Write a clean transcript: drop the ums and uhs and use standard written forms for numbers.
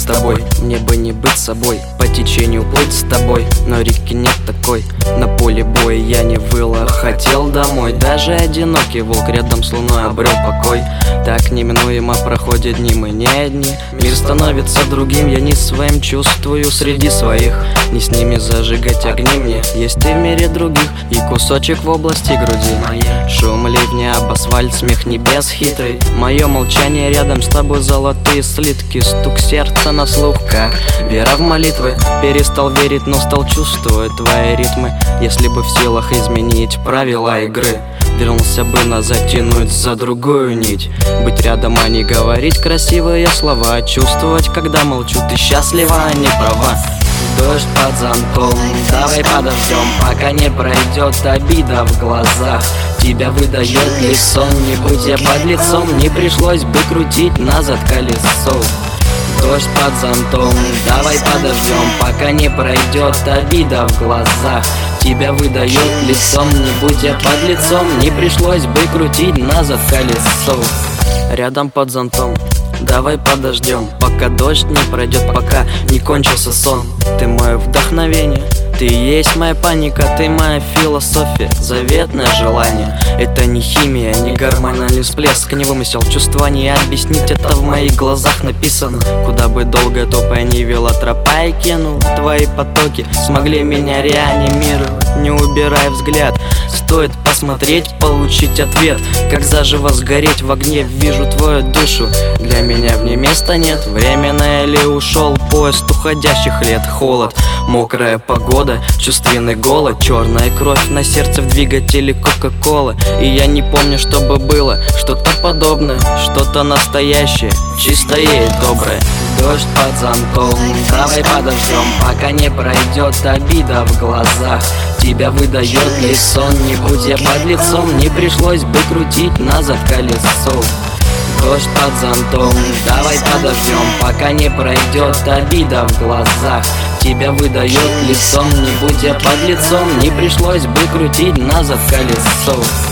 тобой. Мне бы не быть собой, по течению плыть с тобой, но реки нет такой. На поле боя я не выл, а хотел домой. Даже одинокий волк рядом с луной обрел покой. Так неминуемо проходят дни, мы не одни. Мир становится другим, я не своим чувствую среди своих. Не с ними зажигать огни мне, есть ты в мире других. И кусочек в области груди. Шум ливня об асфальт, смех небес хитрый. Мое молчание рядом с тобой, золотые слитки. Стук сердца на слух, как вера в молитвы. Перестал верить, но стал чувствовать твои ритмы. Если бы в силах изменить правила игры, вернулся бы назад, тянуть за другую нить. Быть рядом, а не говорить красивые слова. Чувствовать, когда молчу, ты счастлива, а не права. Дождь под зонтом, давай подождем, пока не пройдет обида в глазах. Тебя выдает ли сон, не будь я под лицом, не пришлось бы крутить назад колесо. Дождь под зонтом, давай подождем, пока не пройдет обида в глазах. Тебя выдает ли сон, не будь я под лицом, не пришлось бы крутить назад колесо. Рядом под зонтом, давай подождем, пока дождь не пройдет, пока не кончился сон. Ты мое вдохновение, ты есть моя паника, ты моя философия, заветное желание. Это не химия, не гормональный всплеск, не вымысел чувства, не объяснить, это в моих глазах написано. Куда бы долго топая не вела тропа и кинул, твои потоки смогли меня реанимировать. Не убирай взгляд, стоит посмотреть, получить ответ. Как заживо сгореть в огне, вижу твою душу. Для меня в ней места нет, временно или ушел поезд уходящих лет. Холод, мокрая погода, чувственный голод, черная кровь на сердце в двигателе кока-колы. И я не помню, чтобы было что-то подобное, что-то настоящее, чистое и доброе. Дождь под зонтом, давай подождем, пока не пройдет обида в глазах. Тебя выдает ли сон, не будь я под лицом, не пришлось бы крутить назад колесо. Дождь под зонтом, давай подождем, пока не пройдет обида в глазах. Тебя выдает ли сон, не будь я под лицом, не пришлось бы крутить назад колесо.